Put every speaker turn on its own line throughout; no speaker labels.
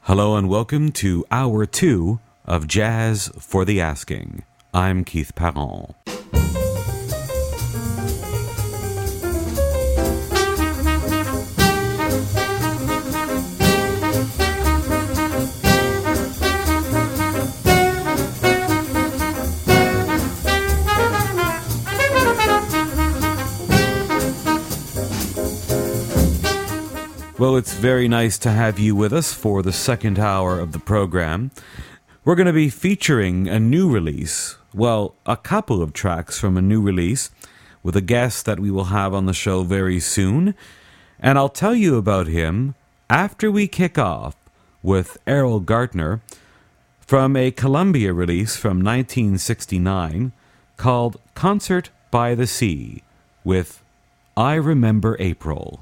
Hello and welcome to Hour 2 of Jazz for the Asking. I'm Keith Parent. Well, it's very nice to have you with us for the second hour of the program. We're going to be featuring a new release, well, a couple of tracks from a new release, with a guest that we will have on the show very soon. And I'll tell you about him after we kick off with Errol Gartner from a Columbia release from 1969 called Concert by the Sea with I Remember April.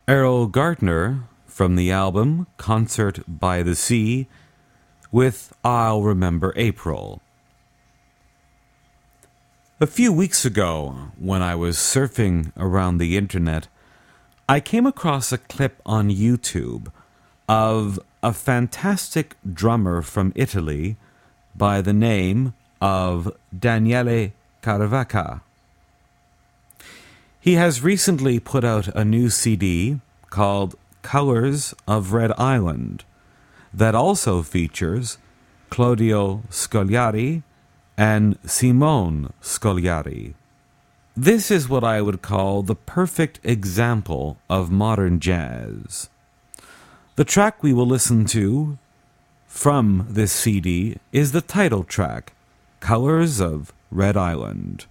Errol Gartner from the album Concert by the Sea with I'll Remember April. A few weeks ago, when I was surfing around the internet, I came across a clip on YouTube of a fantastic drummer from Italy by the name of Daniele Caravaca. He has recently put out a new CD called Colors of Red Island that also features Claudio Scogliari and Simone Scogliari. This is what I would call the perfect example of modern jazz. The track we will listen to from this CD is the title track, Colors of Red Island.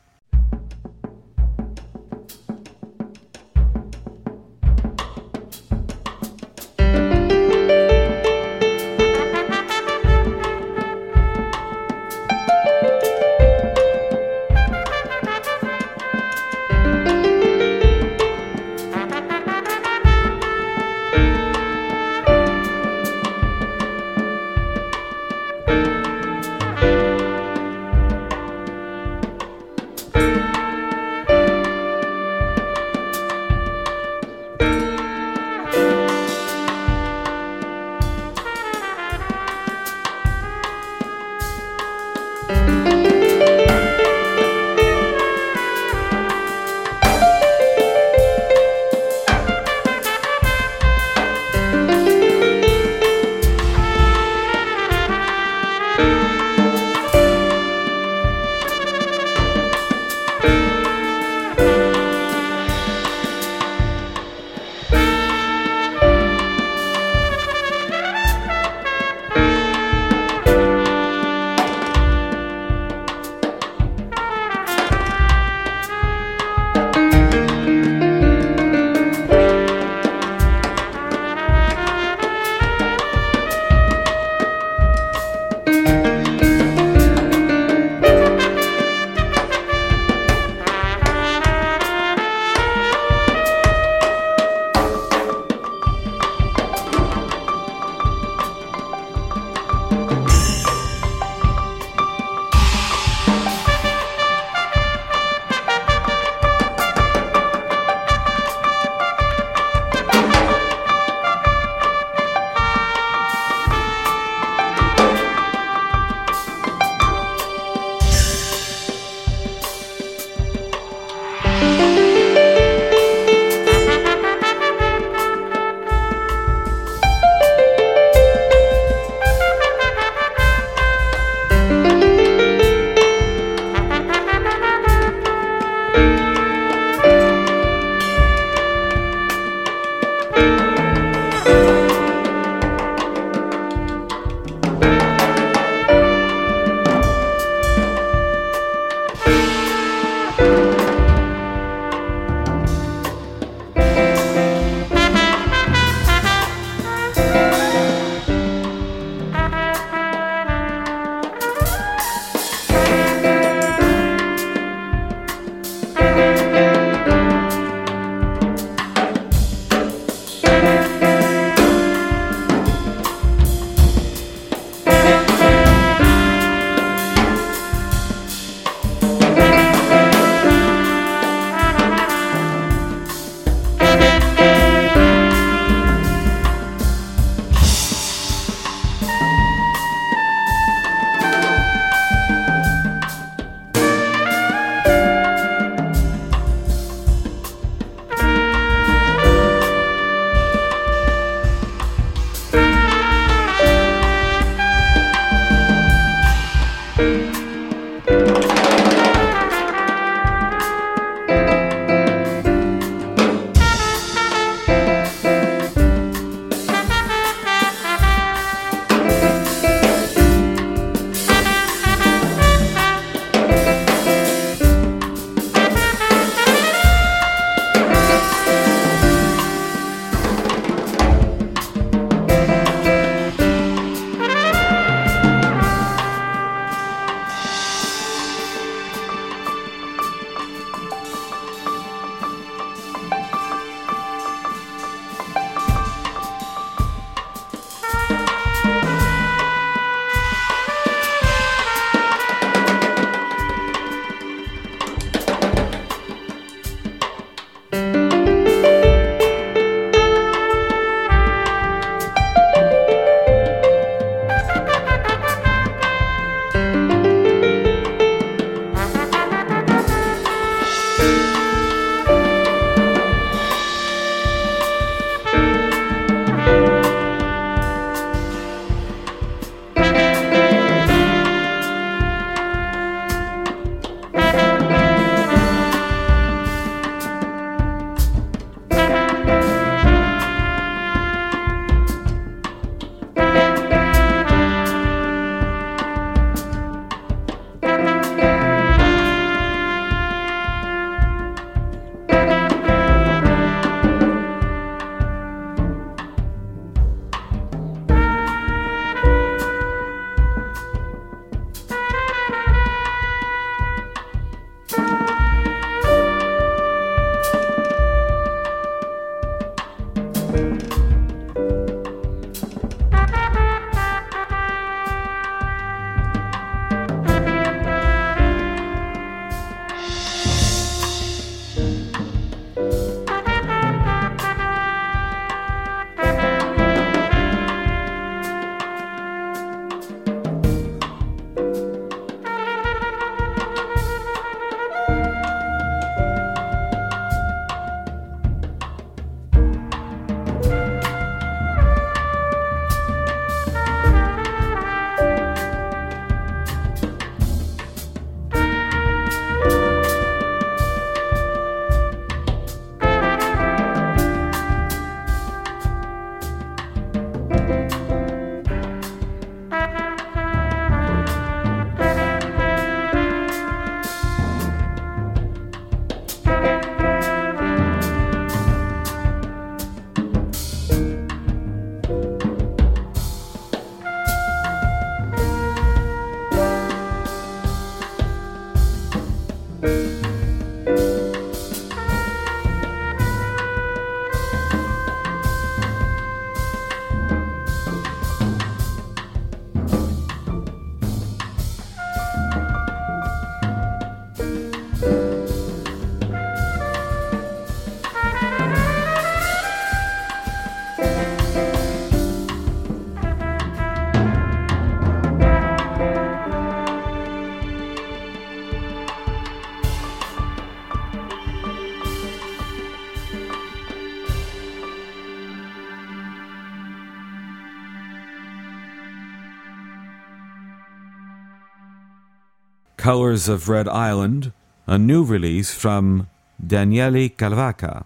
Colors of Red Island, a new release from Daniele Calvaca.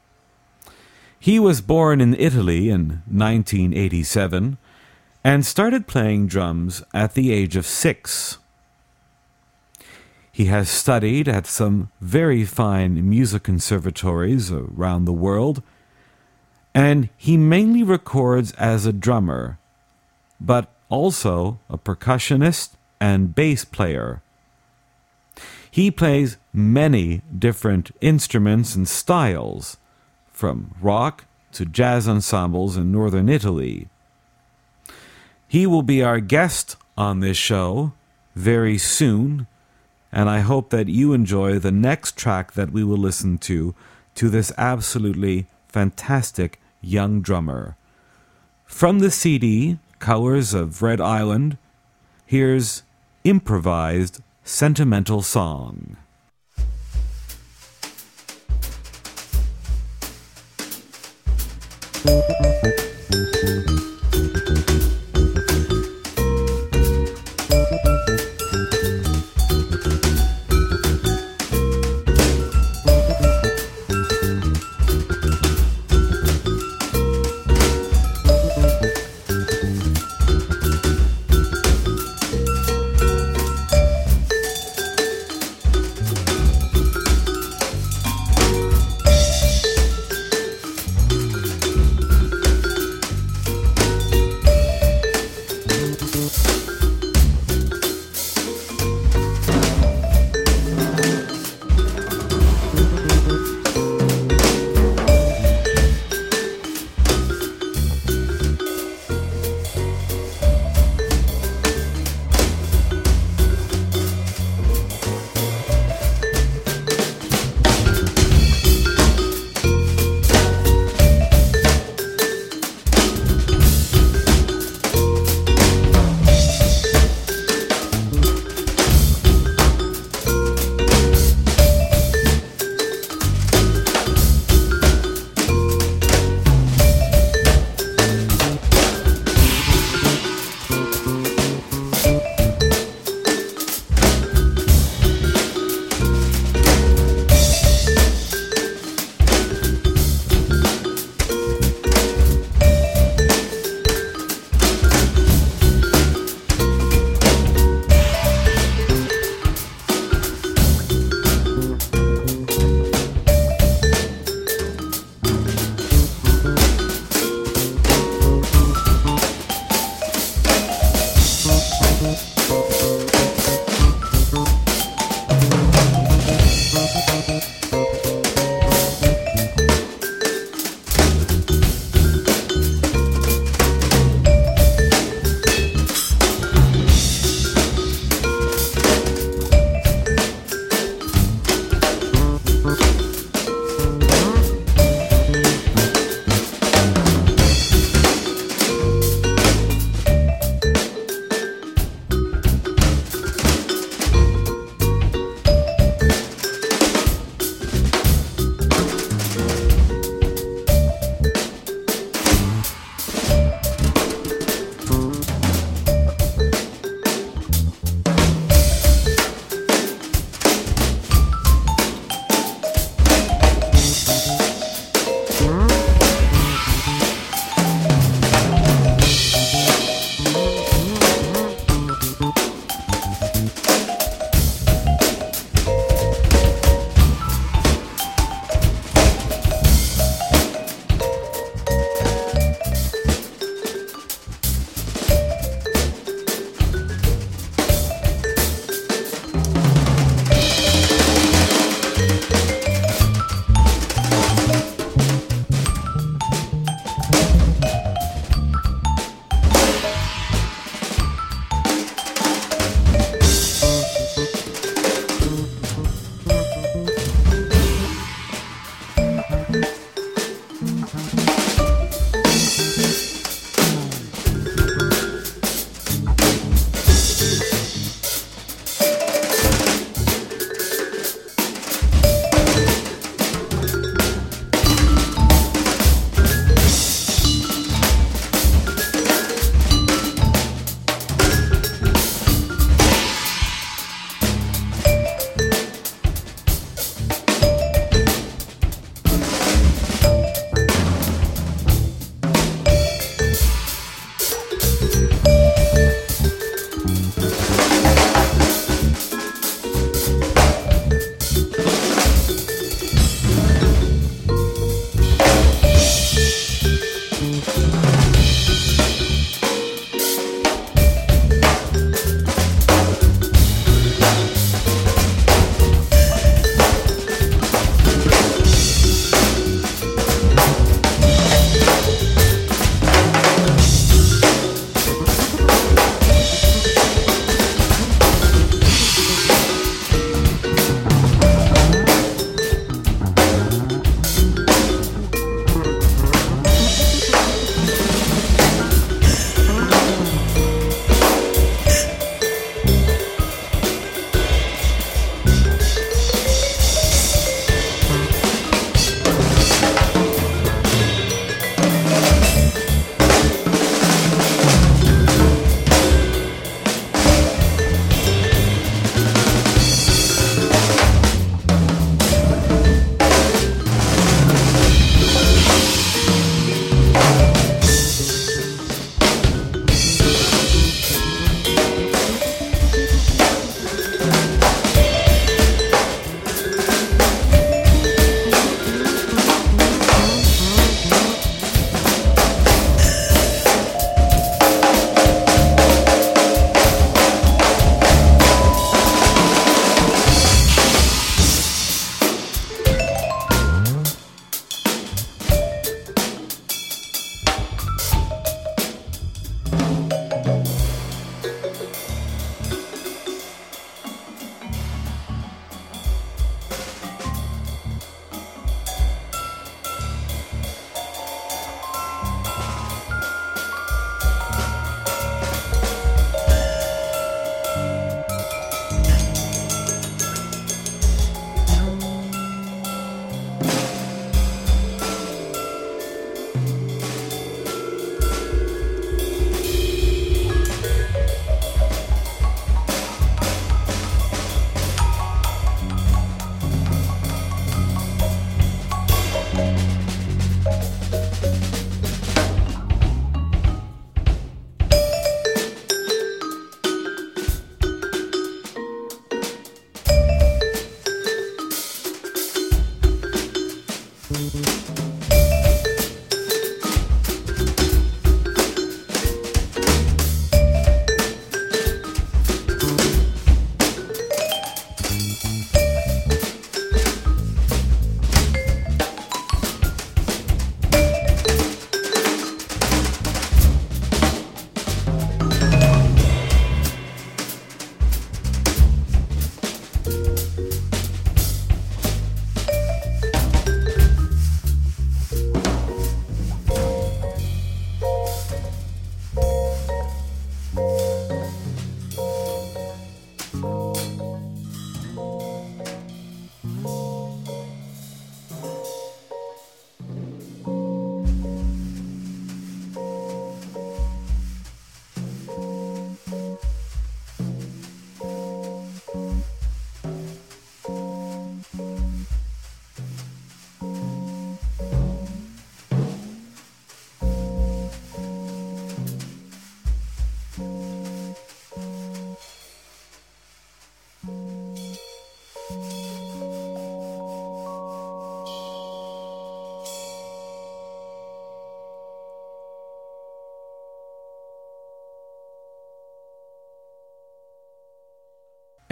He was born in Italy in 1987 and started playing drums at the age of 6. He has studied at some very fine music conservatories around the world, and he mainly records as a drummer, but also a percussionist and bass player. He plays many different instruments and styles, from rock to jazz ensembles in northern Italy. He will be our guest on this show very soon, and I hope that you enjoy the next track that we will listen to this absolutely fantastic young drummer. From the CD, Colors of Red Island, here's Improvised Sentimental Song.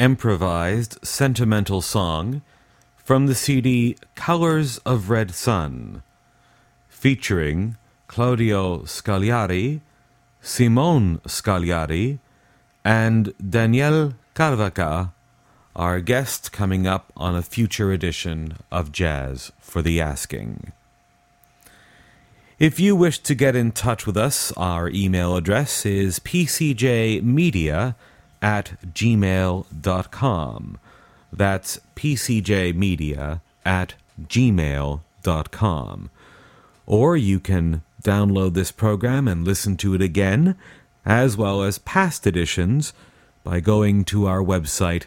improvised sentimental song from the CD Colors of Red Sun, featuring Claudio Scagliari, Simone Scagliari, and Daniel Carvaca, our guest coming up on a future edition of Jazz for the Asking. If you wish to get in touch with us, our email address is pcjmedia@gmail.com. That's pcjmedia@gmail.com. Or you can download this program and listen to it again, as well as past editions, by going to our website,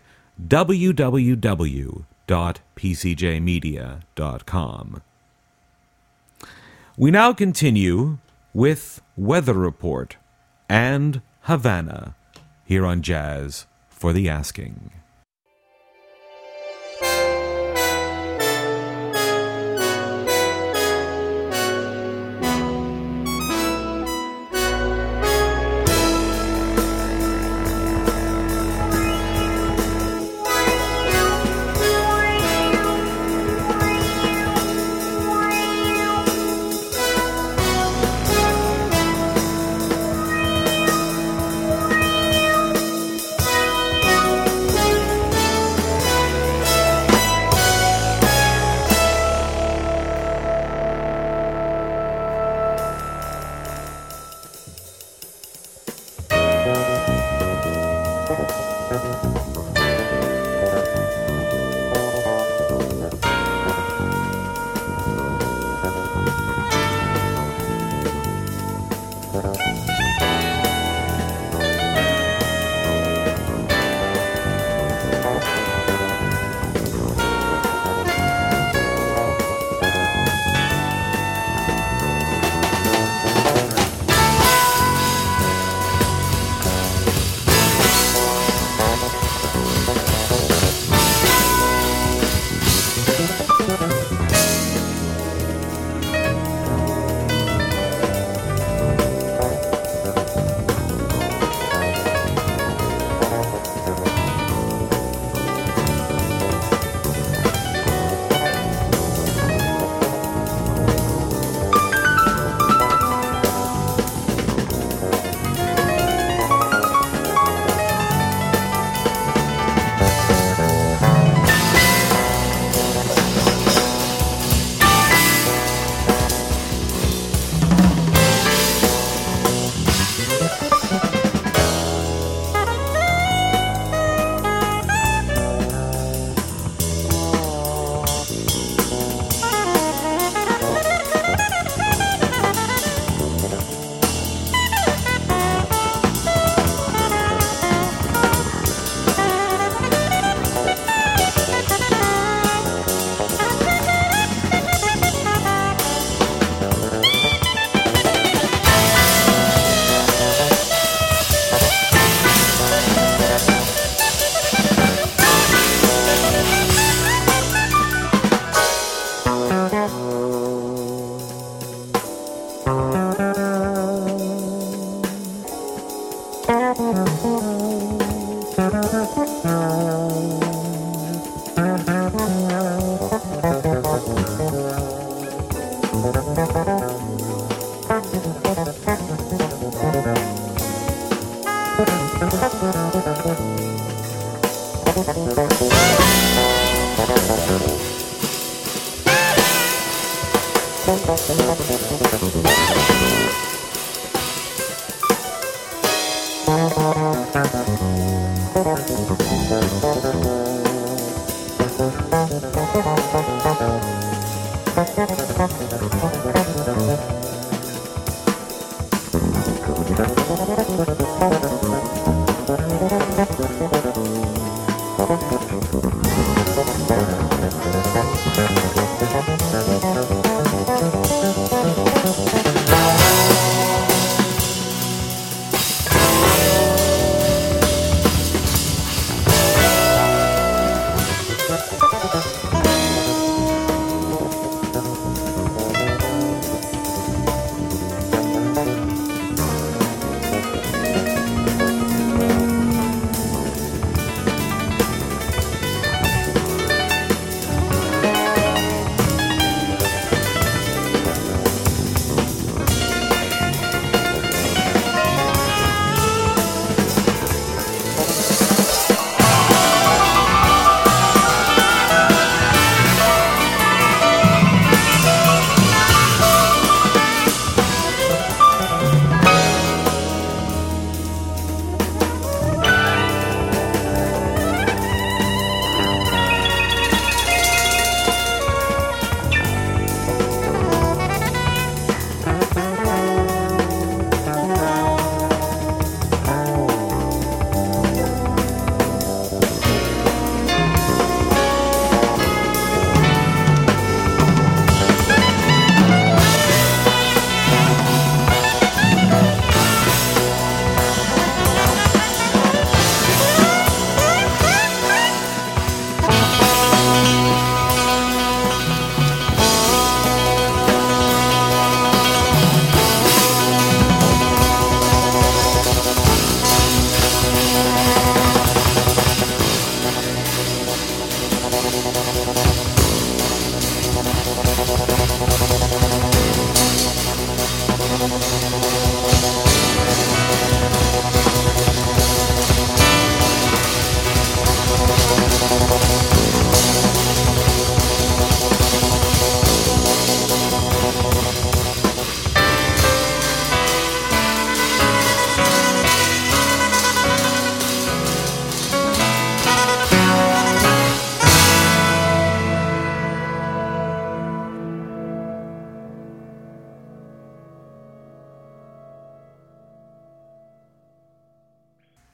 www.pcjmedia.com. We now continue with Weather Report and Havana here on Jazz for the Asking.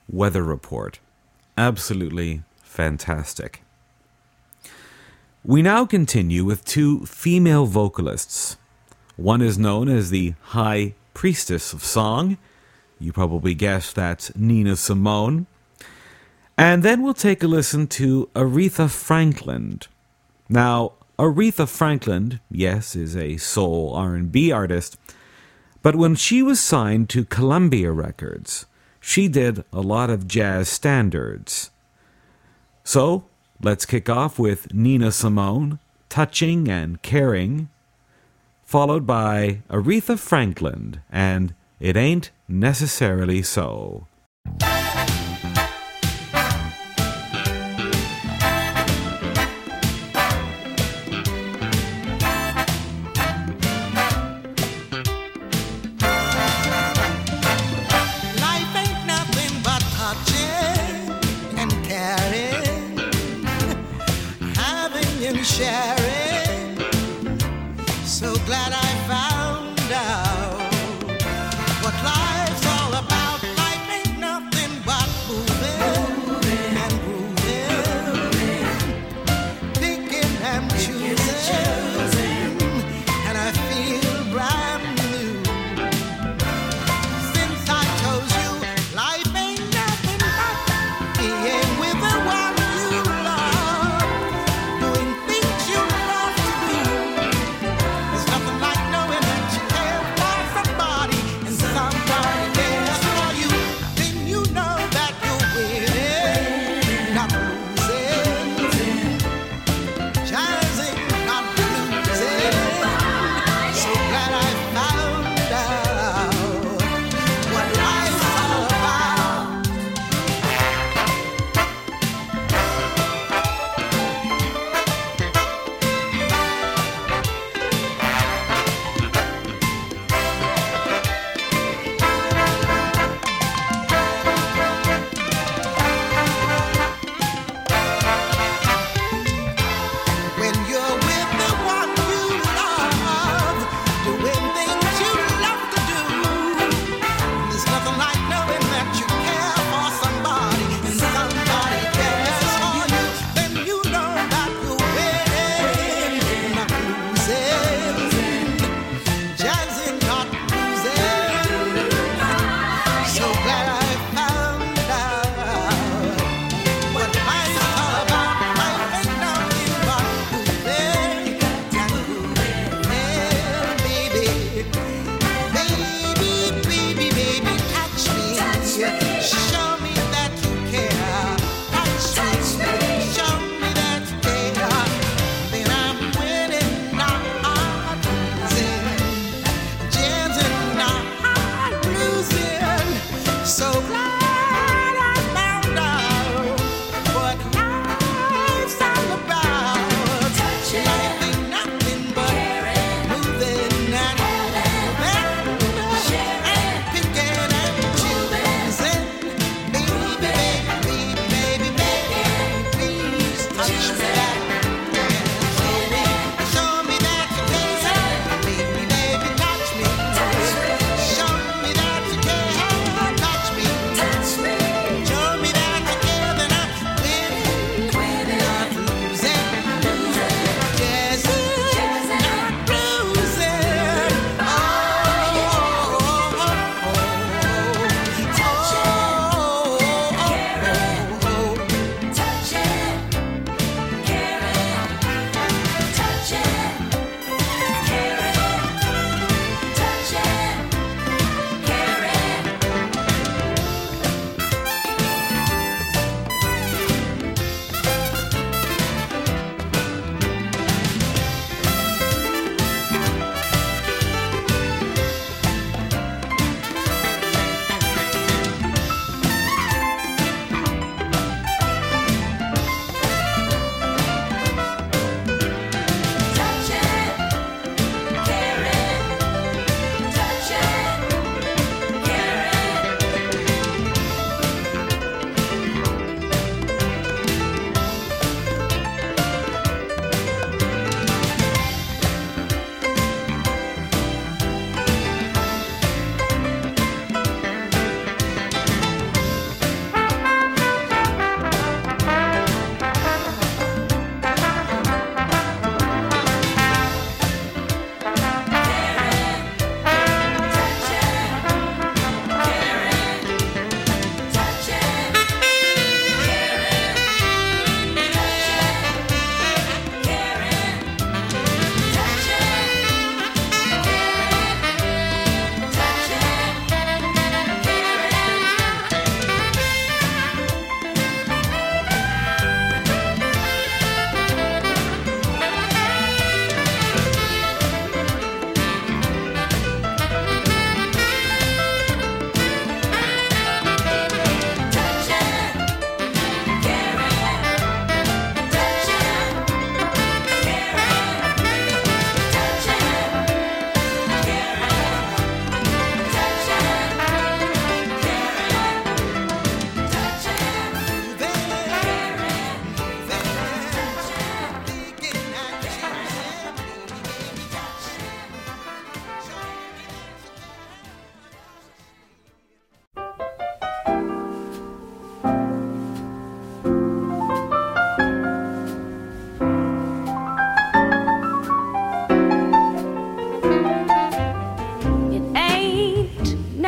weather report. Absolutely fantastic. We now continue with two female vocalists. One is known as the High Priestess of Song. You probably guessed that's Nina Simone. And then we'll take a listen to Aretha Franklin. Now, Aretha Franklin, yes, is a soul R&B artist, but when she was signed to Columbia Records, she did a lot of jazz standards. So, let's kick off with Nina Simone, Touching and Caring, followed by Aretha Franklin and It Ain't Necessarily So.
Sharing, so glad I found out what life's all about. Life ain't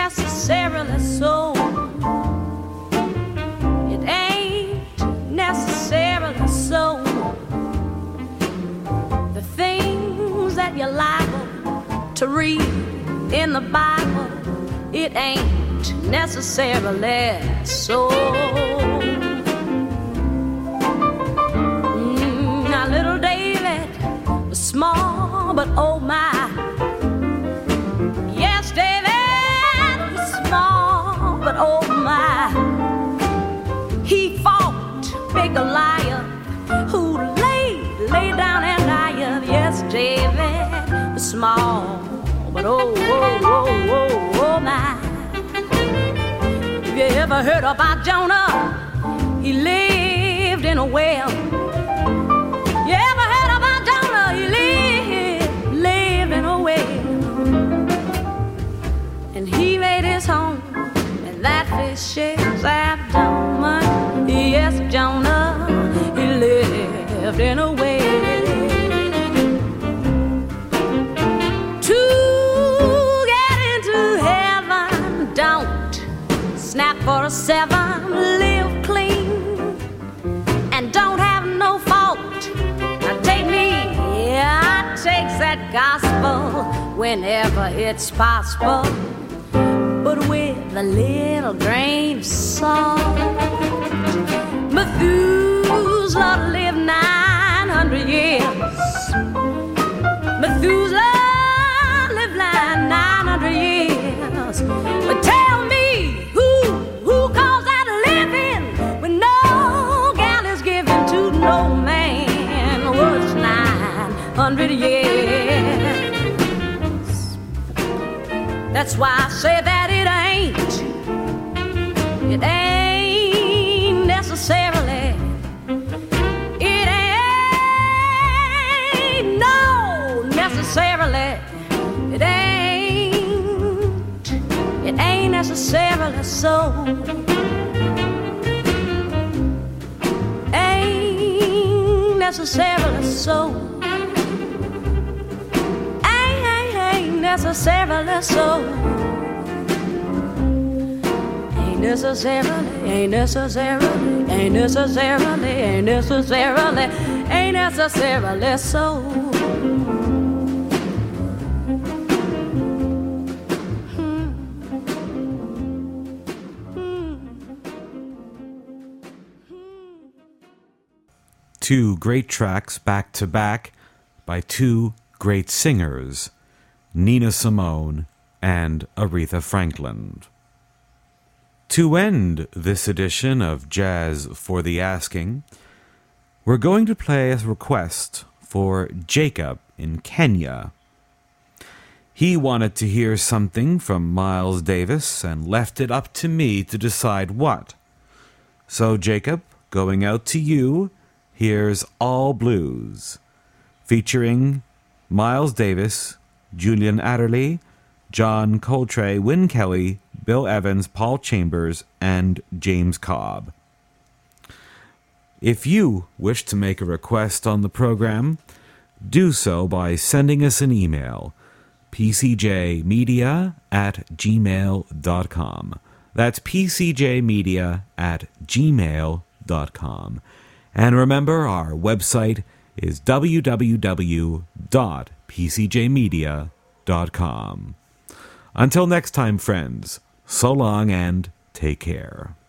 necessarily so. It ain't necessarily so. The things that you're liable to read in the Bible, it ain't necessarily so. Now little David was small, but oh my. Yes, David was small, but oh my. He fought big Goliath, who lay down and died. Yes, David was small, but oh my. Have you ever heard about Jonah? He lived in a well. You ever heard about Jonah? He lived in a well. And he made his home in that fish's abdomen. Yes, Jonah, he lived in a well. To get into heaven, don't snap for a 7, live clean, and don't have no fault. Now take me, yeah, I takes that gospel whenever it's possible, but with a little grain of salt. Methuselah lived 900 years. Methuselah lived 900 years. But tell me, who calls that living when no gal is given to no man? Was 900 years. That's why I say that it ain't necessarily, it ain't no necessarily, it ain't necessarily so. Ain't necessarily so. Ain't necessarily so. Ain't necessarily, ain't necessarily, ain't necessarily, ain't necessarily, ain't necessarily so.
Two great tracks back to back by two great singers, Nina Simone and Aretha Franklin. To end this edition of Jazz for the Asking, we're going to play a request for Jacob in Kenya. He wanted to hear something from Miles Davis and left it up to me to decide what. So Jacob, going out to you, here's All Blues, featuring Miles Davis, Julian Adderley, John Coltrane, Wyn Kelly, Bill Evans, Paul Chambers, and James Cobb. If you wish to make a request on the program, do so by sending us an email, pcjmedia@gmail.com. That's pcjmedia@gmail.com. And remember, our website is www.pcjmedia.com. Until next time, friends, so long and take care.